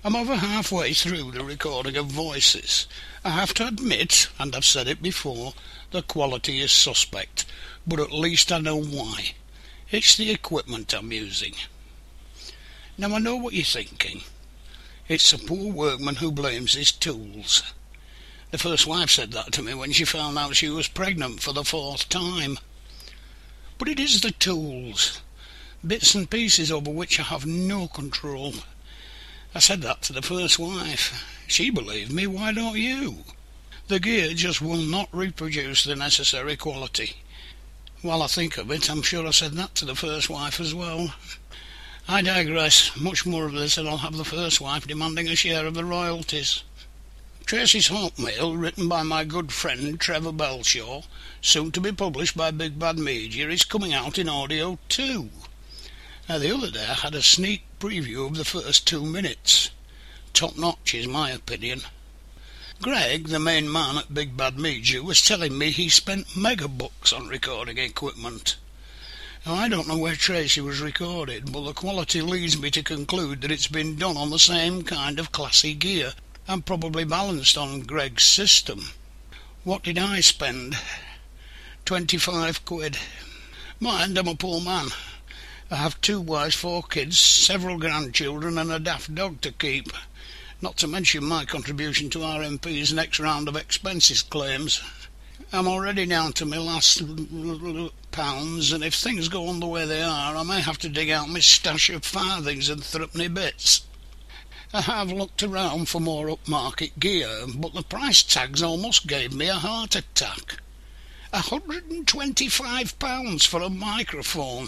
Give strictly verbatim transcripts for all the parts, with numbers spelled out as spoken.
I'm over halfway through the recording of voices. I have to admit, and I've said it before, the quality is suspect, but at least I know why. It's the equipment I'm using. Now I know what you're thinking. It's a poor workman who blames his tools. The first wife said that to me when she found out she was pregnant for the fourth time. But it is the tools, bits and pieces over which I have no control. I said that to the first wife. She believed me, why don't you? The gear just will not reproduce the necessary quality. While I think of it, I'm sure I said that to the first wife as well. I digress. Much more of this, and I'll have the first wife demanding a share of the royalties. Tracy's Hotmail, written by my good friend Trevor Belshaw, soon to be published by Big Bad Media, is coming out in audio too. Now, the other day I had a sneak preview of the first two minutes. Top notch is my opinion. Greg, the main man at Big Bad Media, was telling me he spent megabucks on recording equipment. Now, I don't know where Tracy was recorded, but the quality leads me to conclude that it's been done on the same kind of classy gear, and probably balanced on Greg's system. What did I spend? Twenty-five quid. Mind, I'm a poor man. I have two wives, four kids, several grandchildren, and a daft dog to keep, not to mention my contribution to R M P's next round of expenses claims. I'm already down to my last pounds, and if things go on the way they are, I may have to dig out my stash of farthings and threepenny bits. I have looked around for more upmarket gear, but the price tags almost gave me a heart attack. one hundred and twenty-five pounds for a microphone.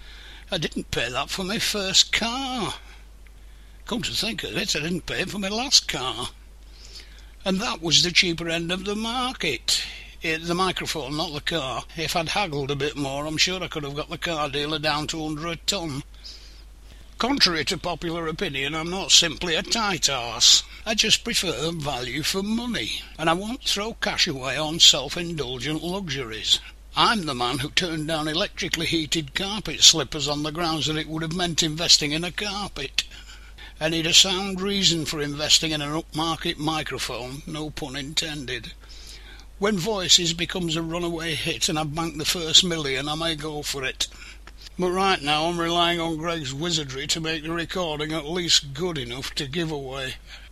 I didn't pay that for my first car. Come to think of it, I didn't pay for my last car. And that was the cheaper end of the market. It, the microphone, not the car. If I'd haggled a bit more, I'm sure I could have got the car dealer down to under a ton. Contrary to popular opinion, I'm not simply a tight arse. I just prefer value for money, and I won't throw cash away on self-indulgent luxuries. I'm the man who turned down electrically heated carpet slippers on the grounds that it would have meant investing in a carpet. I need a sound reason for investing in an upmarket microphone, no pun intended. When Voices becomes a runaway hit and I've banked the first million, I may go for it. But right now I'm relying on Greg's wizardry to make the recording at least good enough to give away.